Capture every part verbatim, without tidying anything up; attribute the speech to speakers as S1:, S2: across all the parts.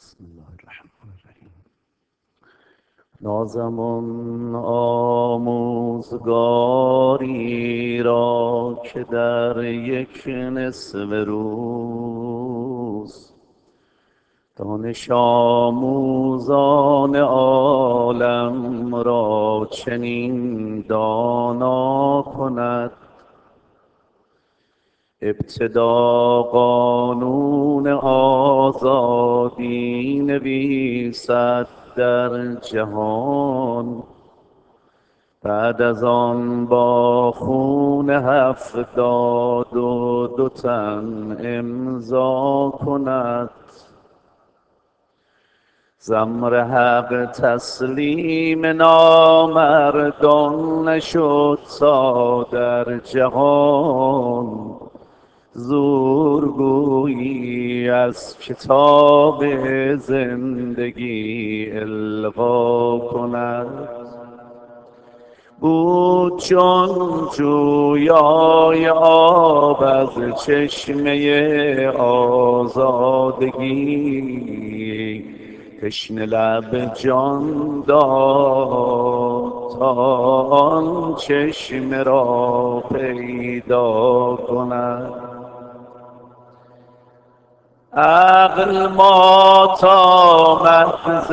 S1: بسم الله الرحمن الرحیم. نازمان آموزگاری را که در یک نصف روز دانش آموزان عالم را چنین دانا کند. ابتدا قانون آزادی نویسد در جهان، بعد از آن با خون هفتاد و دو تن امضا کند. زمر حق تسلیم نامردان نشد تا در جهان، زورگویی از کتاب زندگی القا کند. بود چون جویای آب از چشمه آزادگی، تشنه لب جان داد تا آن چشمه را پیدا کند. عقل ما تا محض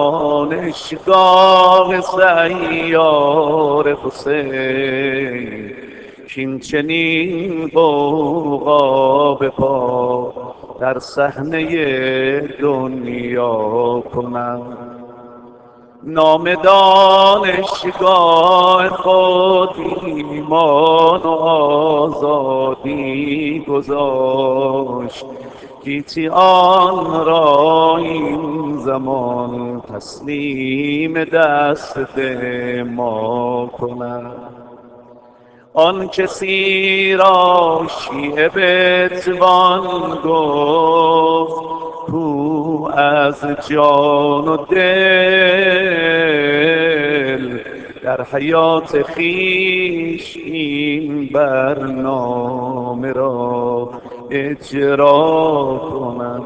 S1: دانشگاه سیار حسین، کین چنین غوغا به پا در صحنه دنیا کنم. نام دانشگاه خود ایمان و آزادی گذاشت، گیتی آن را این زمان تسلیم دست ما کند. آن کسی را شیعه بتوان گفت کو از جان و دل در حیات خویش این برنامه را اجرا کنم.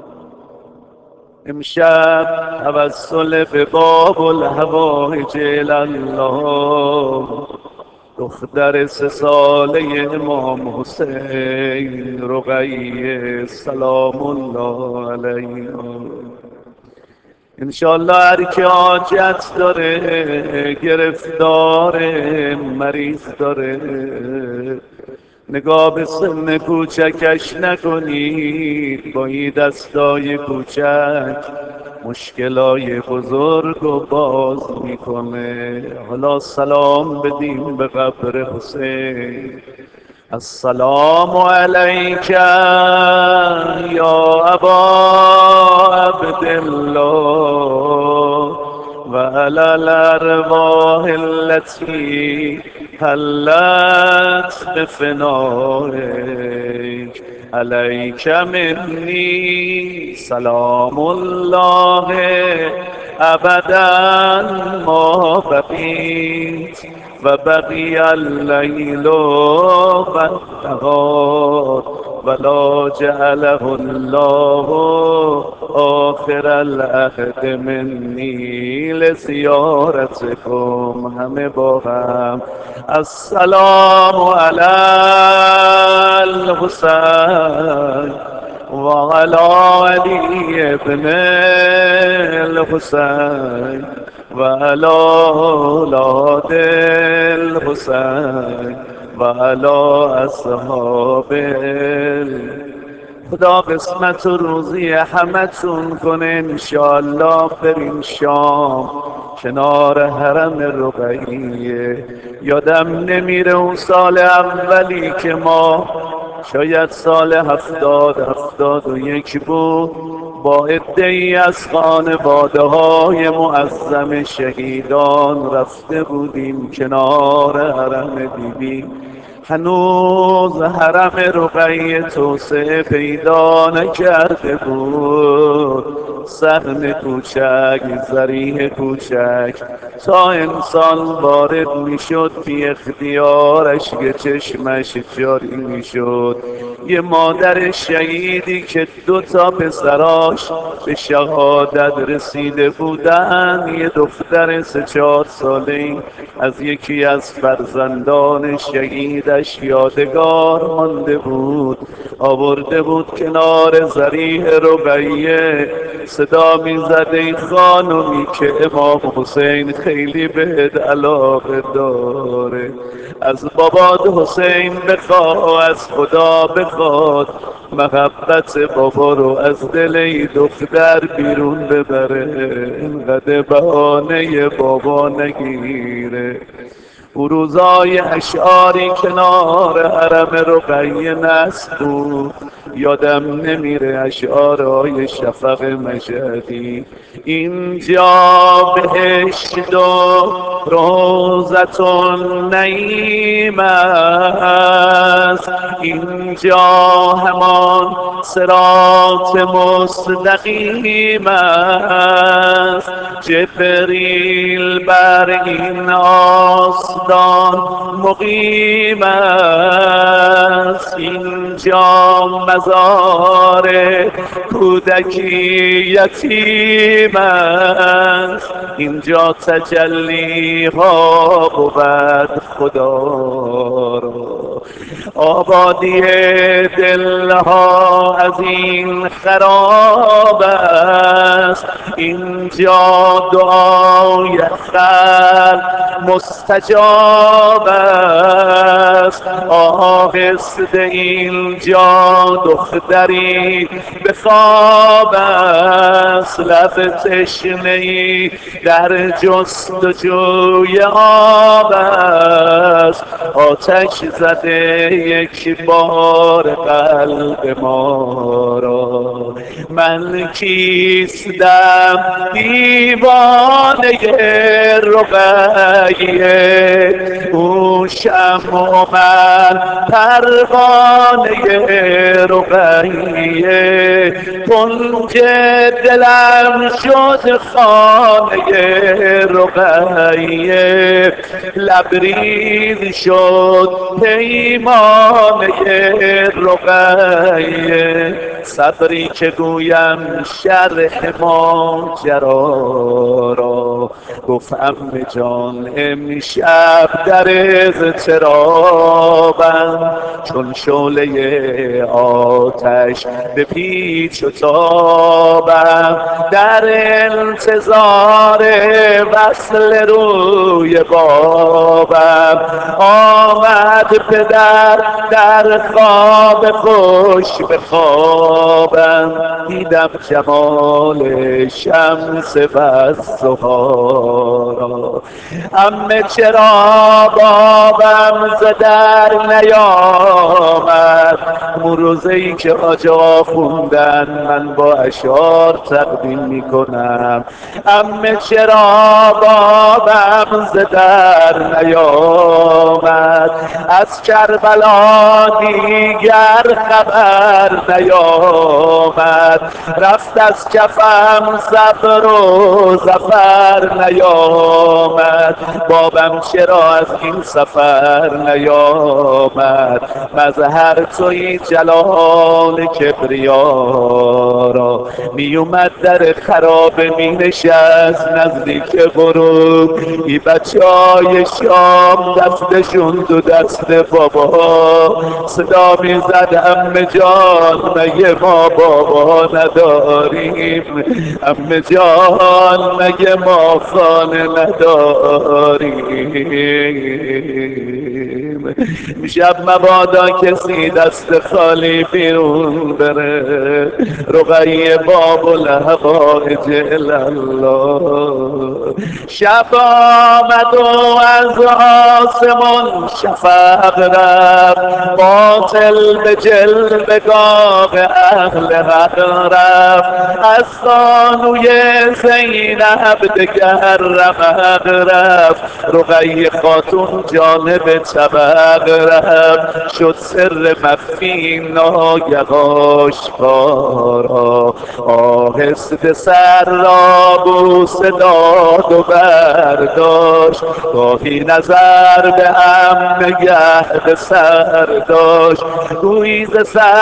S1: امشب توسل به باب الحوائج الله، دختر سه ساله امام حسین رقیه سلام الله علیها، انشالله هر که حاجت داره، گرفتار مریض داره، نگاه به سن کوچکش نکنید. با این دستای کوچک مشکلای بزرگ رو باز میکنه. حالا سلام بدیم به قبر حسین. السلام علیک یا ابا عبدالله و علی الارواح التي حلت بفنائک، علیک منی سلام الله ابدا ما بقیت و بقی اللیل و النهار ولا جعله الله آخر العهد منی لزیارتکم. همه با هم السلام علی الحسین و علی علی ابن الحسین و علی اولاد الحسین و علی اصحاب. خدا قسمت و روزی همتون کنه انشالله. بریم شام کنار حرم رقیه. یادم نمیره اون سال اولی که ما شاید سال هفتاد هفتاد و یک بود، با عده‌ای از خانواده های معظم شهیدان رفته بودیم کنار حرم بیبی. هنوز حرم رقیه توسعه پیدا نکرده بود. سهم کوچک، ذریح کوچک، تا انسان وارد میشد بی اختیارش یه چشمش جاری میشد. یه مادر شهیدی که دو تا پسراش به شهادت رسیده بودن، یه دختر سه چهار ساله از یکی از فرزندان شهیدش یادگار مانده بود. آورده بود کنار ذریح رقیه، صدا میزد ای خانمی که امام حسین خیلی بهت علاقه داره، از بابات حسین بخوا، از خدا بخواد محبت بابا رو از دل ای دختر بیرون ببره، اینقدر بهانه بابا نگیره. او روزای اشعاری کنار حرم رقیه نصب بود، یادم نمیره اشعارهای شفق مشهدی. اینجا بهشت و روضتون نعیم است، اینجا همان صراط مستقیم است. جبریل بر این آستان مقیم است، اینجا مزار کودکی یتیم است، اینجا تجلی ها بود خدا را. آبادی دلها از این خراب است، اینجا دعای خلق مستجاب است. آهسته اینجا دختری به خواب است، لب تشنه‌ای در جستجوی آب است. آتش زده یک بار قلب ما را، من کیستم دیوانه رقیه، او شمع و من پروانه رقیه. کنج دلم شد خانه رقیه، لبریز شد پیمانه رقیه. صبری که گویم شرح ماجرا را، گفتم جان امشب در اضطرابم، چون شعله آتش به پیچ و تابم، در انتظار وصل روی بابم. آمد پدر در خواب خوش به خوابم، دیدم جمال شمس والضحی را. عمه چرا بابم ز در نیامد، اون روزه‌ای که آجا خوندن من با اشعار تقدیم میکنم. عمه چرا بابم ز در نیامد، از کربلا دیگر خبر نیامد. رفت از کفم صبر و ظفر نیامد، بابم چرا از این سفر نیامد. مظهر توی جلال کبریا را، می اومد در خرابه می نشست نزدیک غروب. ای بچه های شام دستشون دو دست بابا، صدا می زد عمه جان مگه ما بابا نداریم، عمه جان مگه ما خانه نداریم. شب مبادا کسی دست خالی بیرون بره، رقیه باب الحوائج الله. شب آمد و از آسمان شفق رفت، باطل به جلوه‌گاه اهل حق رفت. از خانوی زینب دگر رمق رفت، رقیه خاتون جانب طبق فقرم شد سر مخفی ناگه آشکارا. آهسته سر را بوسه داد و برداشت، گاهی نظر به هم نگه به سر داشت. گویی ز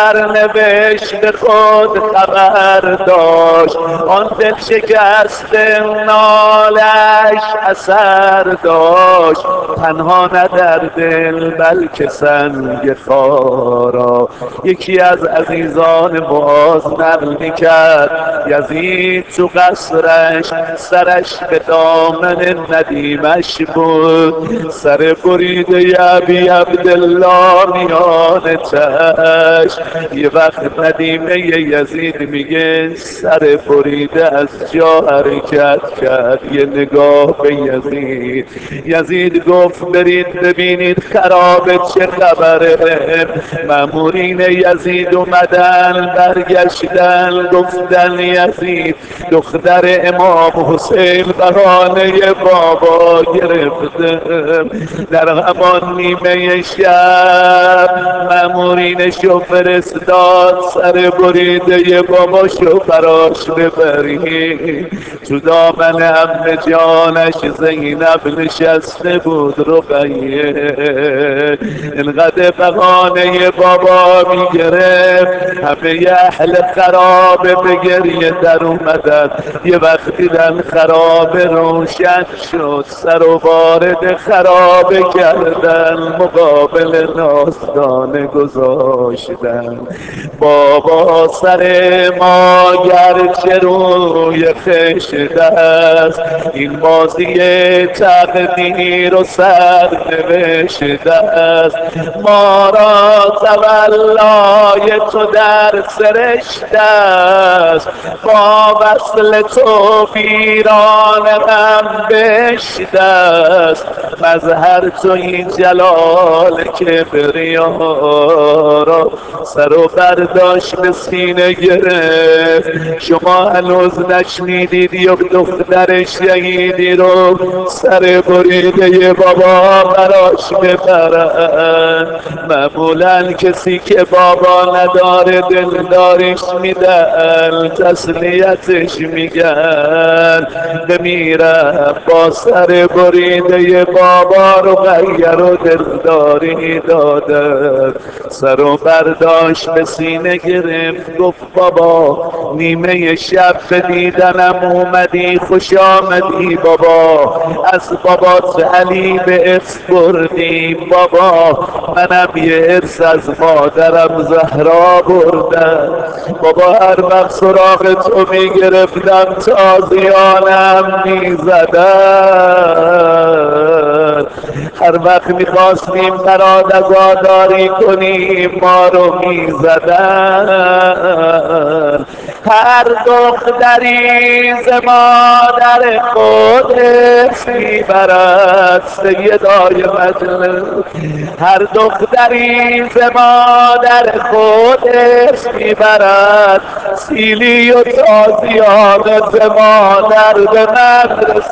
S1: سرنوشت خود خبر داشت، آن دل شکست نالش اثر داشت. تنها نه در دل بلکه سنگ خارا. یکی از عزیزان معاذ نقل میکرد یزید تو قصرش سرش به دامن ندیمش بود، سر بریده ابی عبدالله میان چشم. یه وقت ندیمه یزید میگه سر بریده از جا حرکت کرد، یه نگاه به یزید. یزید گفت برید ببینید خرابه چه خبره. مامورین یزید اومدن برگشتن گفتن یزید دختر امام حسین بهانه بابا گرفته. در همان نیمه شب مامورینشو فرستاد سر بریده باباشو براش ببرید. تو دامن عمه جانش زینب نشسته بود رقیه. انقدر بهانه بابا میگرفت همه اهل خرابه به گریه در اومدن. یه وقت دیدن خرابه روشن شد، سر و وارد خرابه کردن، مقابل ناستانه گذاشتن. بابا سر ما گرچه روی خشت است، این بازی تقدیر و سرنوشت است. ما را تولای تو در سرشت است، با وصل تو ویران غم بهشت است. مظهر تو این جلال کبریارا. سر و برداشت به سینه گرفت، شما هنوز نشنیدید یا دختر شهیدی رو سر بریده بابا براش ببرن. معمولا کسی که بابا نداره دلدارش میدن، تسلیتش میگن بمیرم با سر بریده بابا رو غیر و دلداری دادن. سر و برداشت به سینه گرفت گفت بابا نیمه شب به دیدنم اومدی خوش آمدی بابا، از بابات علی به ارث بردی بابا، منم یه ارث از مادرم زهرا بردم. بابا هر وقت سراغ تو میگرفتم تازیانم میزدن، هر وقت میخواستیم برات عزاداری کنیم ما رو میزدن. هر دختری ز مادر خود میبرد سیدای مجلس، هر دختری ز مادر خود میبرد، سیلی و تازیان ز مادر به من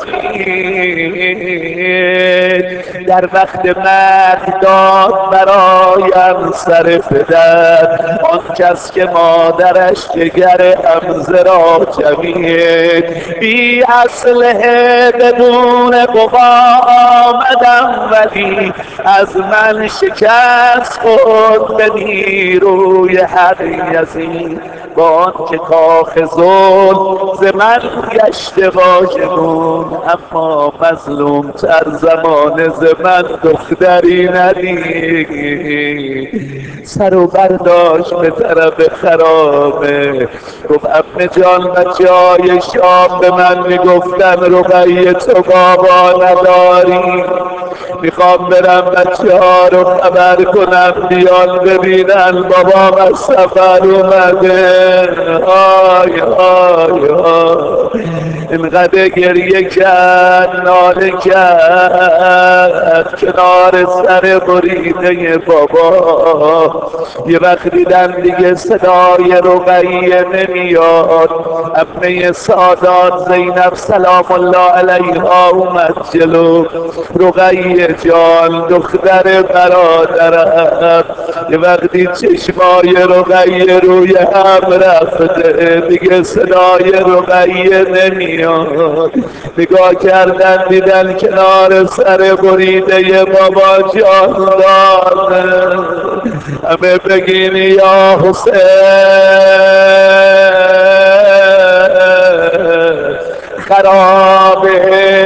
S1: رسید. در وقت مرگ داد برایم سر پدر، آن کس که مادرش جگر حمزه را جمید. بی اسلحه بدون قوا آمدم ولی از من شکست خود به نیروی حق یزید. با آن که کاخ ظلم ز من گشته واژگون، اما مظلوم تر زمانه ز من دختری ندید. سر و برداشت به طرف خرابه گفت عمه جان بچه های شام به من میگفتن رقیه تو بابا نداری، میخوام برم بچه ها رو خبر کنم بیان ببینن بابام از سفر اومده. آی آی آی اینقدر گریه کرد ناله کرد کنار سر بریده بابا. یه وقت دیدن دیگه صدای رقیه نمیاد، عمه سادات زینب سلام الله علیها اومد جلو. رقیه جان دختر برادرم. یه وقتی چشمای رقیه روی هم رفته دیگه صدای رقیه نمیاد، نگاه کردن دیدن کنار سر بریده بابا جان داره. همه بگین یا حسین خراب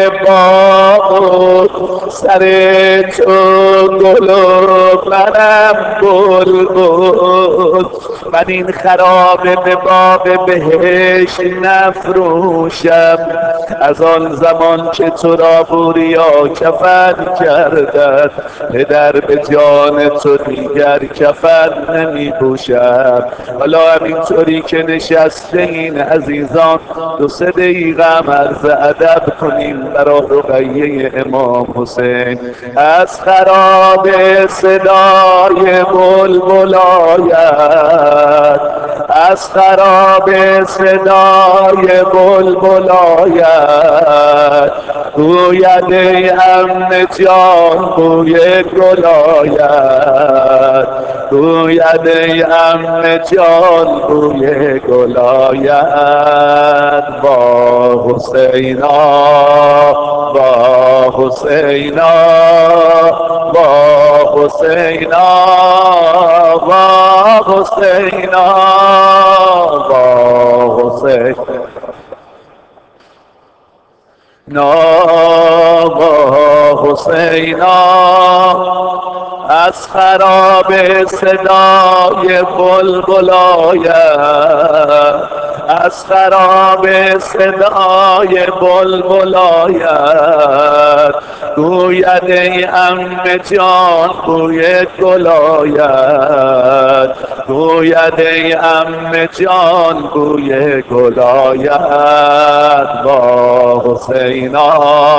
S1: باغ سر چون گل و منم بلبل. من این خرابه به باب بهش نفروشم، از آن زمان که تو را بوریا کفن کردن پدر به جان تو دیگر کفن نمی پوشم. حالا همینطوری که نشسته این عزیزان دو سه دقیقه هم عرض ادب کنیم برای رقیه امام حسین. از خراب صدای بلبل آید، از خراب صدای بلبل آید، گوید ای عمه جان بوی گل آید، گوید ای عمه جان بوی گل آید. با حسینا با حسینا با حسینا با حسینا با حسین نا با حسینا. از خراب صدای بلبل آید، از خراب صدای بلبل آید، گوید ای عمه جان بوی گل آید، گوید ای عمه جان بوی گل آید. با حسینا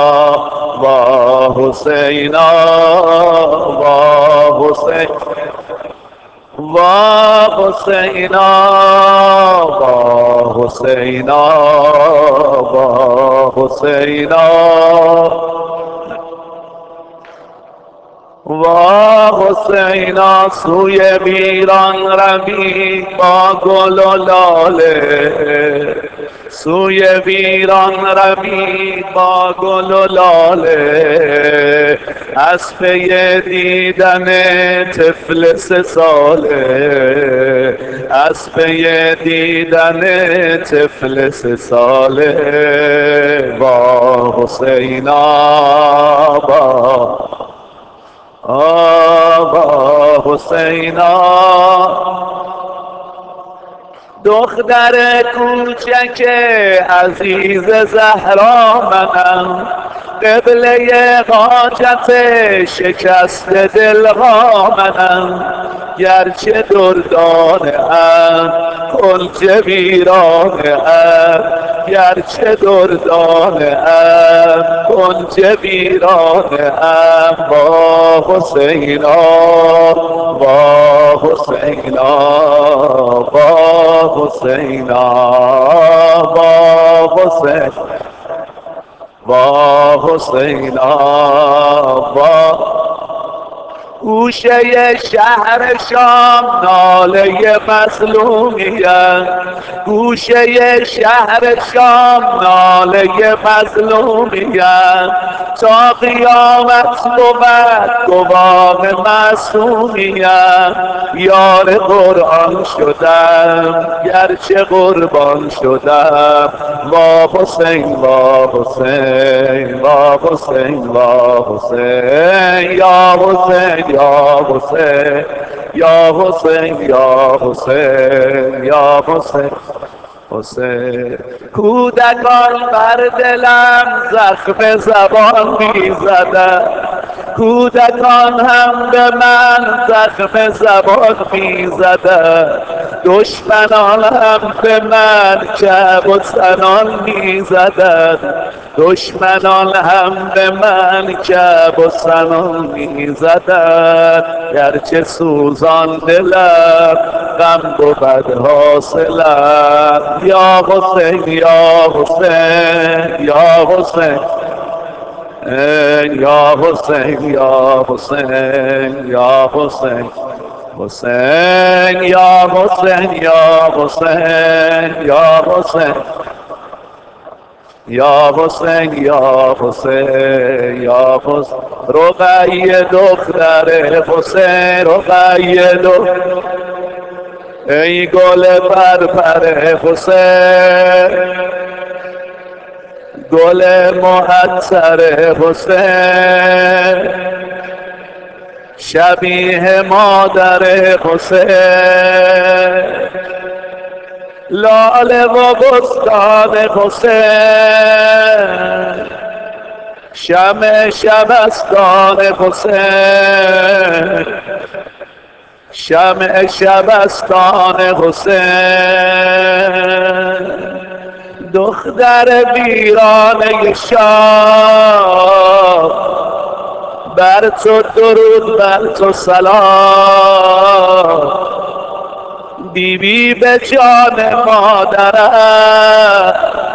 S1: با حسینا با حسین با حسینا با حسینا با حسینا با حسینا. سوی ویران روی با گل و لاله، سوی ویران روی با گل و لاله، از پی دیدن طفل سه ساله، از پی دیدن طفل سه ساله. با حسینا با با حسینا. دختر کوچک عزیز زهرا منم، قبله حاجت شکست دلها منم، گرچه دردانه ام کنج ویرانه ام، گرچه دردانه ام کنج ویرانه ام. با حسینا با حسینا با حسینا با حسین با حسینا با گوشه شهر شام ناله مظلومیت، گوشه شهر شام ناله مظلومیت، تا قیامت بود گواه معصومیت. یار قرآن شدم گرچه قربان شدم، با حسین با حسین با حسین با حسین یا حسین یا حسین یا حسین یا حسین یا حسین حسین. کودکان بر دلم زخم زبان می زدن، کودکان هم به من زخم زبان می زدند، دشمنان هم به من کعب و سنان می زدند، دشمنان هم به من کعب و سنان می زدند. گرچه سوزان دلم غم بود حاصلم. یا حسین یا حسین یا حسین یا حسین یا حسین یا حسین حسین یا حسین یا حسین یا حسین یا حسین یا حسین یا حسین رقیه دختر حسین، رقیه دختر ای گل پرپر حسین، گل معطر حسین، شبیه مادر حسین، لاله و بستان حسین، شمع شبستان حسین، شمع شبستان حسین، دختر ویرانه شاه، بر تو درود بر تو سلام، بیبی به جان مادرت،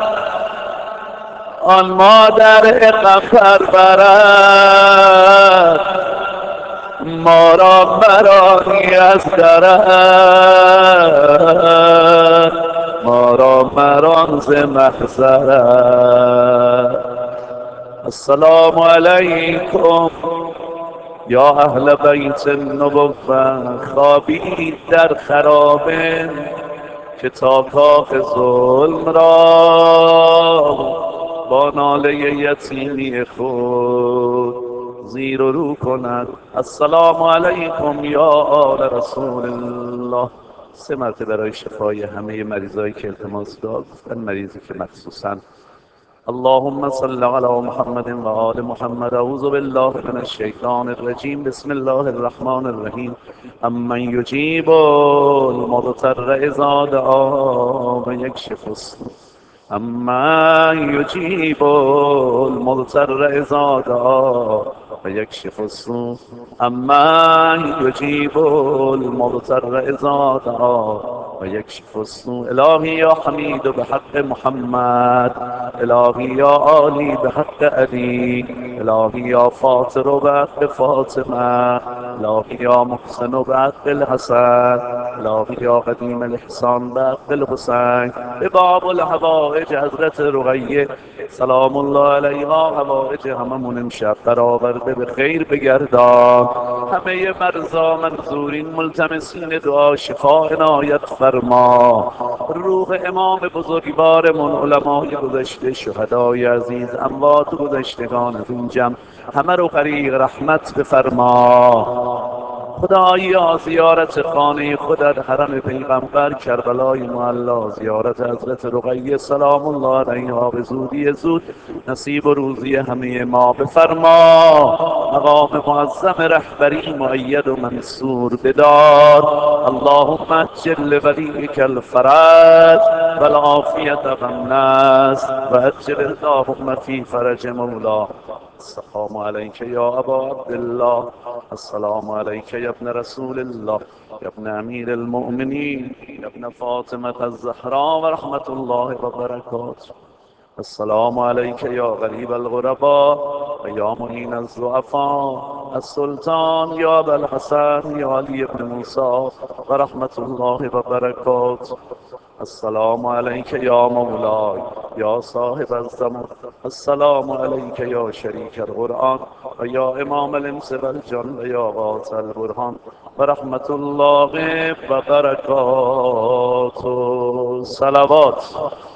S1: آن مادر غم پرورت، ما را مرانی از درت، ما را مران ز محضرت. السلام علیکم یا اهل بیت النبوة، خوابید در خرابه که تا کاخ ظلم را با ناله یتیمی خود زیر و رو کند. السلام علیکم یا آل رسول الله. سه مرتبه برای شفای همه مریضایی که التماس داشتن، مریضی که مخصوصا اللهم صل علی محمد و آل محمد. اعوذ بالله من الشیطان الرجیم. بسم الله الرحمن الرحیم. امن یجیب المضطر اذا دعا و یکشف السوء، امن یجیب المضطر اذا دعا و یکشف السوء، امن یجیب المضطر اذا دعا و یکشف السوء. الهی یا حمید به حق محمد، الهی یا عالی به حق علی، الهی یا فاطر به حق فاطمه، الهی یا محسن به حق الحسن، الهی یا قدیم الاحسان به حق الحسین. به باب الحوائج حضرت رقیه سلام الله علیها حوائج هممون امشب برآورده به خیر بگردان. همه مرضا منظورین ملتمسین دعا شفا عنایت فرما. روح امام بزرگوارمون، علمای گذشته، شهدای عزیز، اموات گذشتگان از این جمع همه رو غریق رحمت بفرما. خدایا زیارت خانه خودت، حرم پیغمبر، کربلای معلا، زیارت حضرت رقیه سلام الله علیها به زودی زود نصیب و روزی همه ما بفرما. مقام معظم رهبری مؤید و منصور بدار. اللهم اجل لولیک الفرج و العافیت و النصر و اجل اللهم فی فرج مولا. السلام علیک یا ابا عبدالله، السلام علیک یا ابن رسول الله، یا ابن امیر المؤمنین، یا ابن فاطمه الزهرا و رحمت الله و برکاته. السلام علیک یا غریب الغرباء و یا معین الضعفاء، السلطان یا ابا الحسن یا علی ابن موسی و رحمت الله و برکاته. السلام علیک یا مولای یا صاحب الزمان، السلام علیک یا شریک القرآن و یا امام الانس والجن و یا غاث البرهان و رحمت الله و برکاته. صلوات.